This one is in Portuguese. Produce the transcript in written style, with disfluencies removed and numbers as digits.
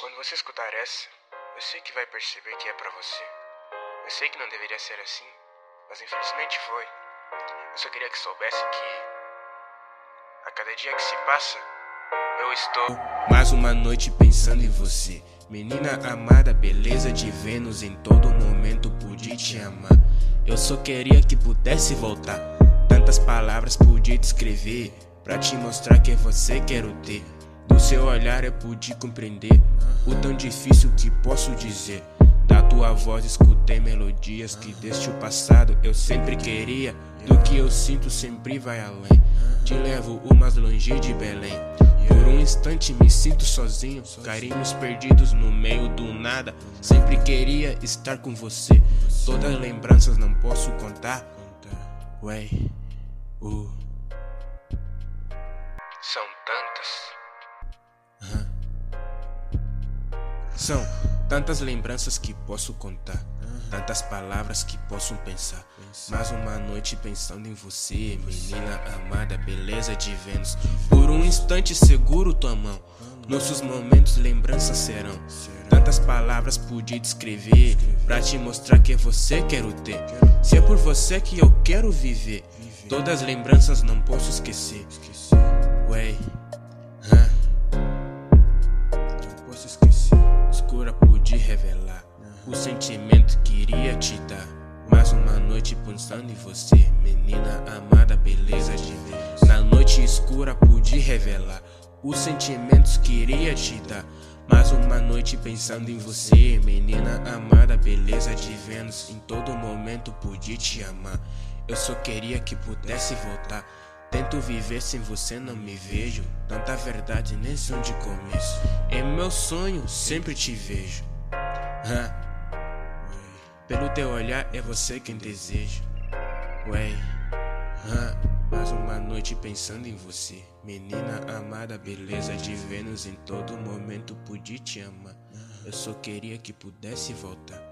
Quando você escutar essa, eu sei que vai perceber que é pra você. Eu sei que não deveria ser assim, mas infelizmente foi. Eu só queria que soubesse que a cada dia que se passa, eu estou mais uma noite pensando em você. Menina amada, beleza de Vênus, em todo momento pude te amar. Eu só queria que pudesse voltar. Tantas palavras pude descrever, pra te mostrar que é você quero ter. Do seu olhar eu pude compreender o tão difícil que posso dizer. Da tua voz escutei melodias que desde o passado eu sempre queria. Do que eu sinto sempre vai além. Te levo o mais longe de Belém. Por um instante me sinto sozinho, carinhos perdidos no meio do nada. Sempre queria estar com você. Todas as lembranças não posso contar. Ué, são tantas. São tantas lembranças que posso contar, tantas palavras que posso pensar. Mais uma noite pensando em você, menina amada, beleza de Vênus. Por um instante seguro tua mão, nossos momentos lembranças serão. Tantas palavras pude descrever, pra te mostrar que é você quero ter. Se é por você que eu quero viver, todas as lembranças não posso esquecer. Ué, não posso esquecer. Escura pude revelar o sentimento que iria te dar. Mais uma noite pensando em você, menina amada, beleza de Vênus. Na noite escura pude revelar os sentimentos que iria te dar. Mais uma noite pensando em você, menina amada, beleza de Vênus. Em todo momento pude te amar. Eu só queria que pudesse voltar. Tento viver sem você, não me vejo. Tanta verdade nem som de começo. Em meu sonho sempre te vejo. Pelo teu olhar é você quem desejo. Mais uma noite pensando em você, menina amada, beleza de Vênus. Em todo momento pude te amar. Eu só queria que pudesse voltar.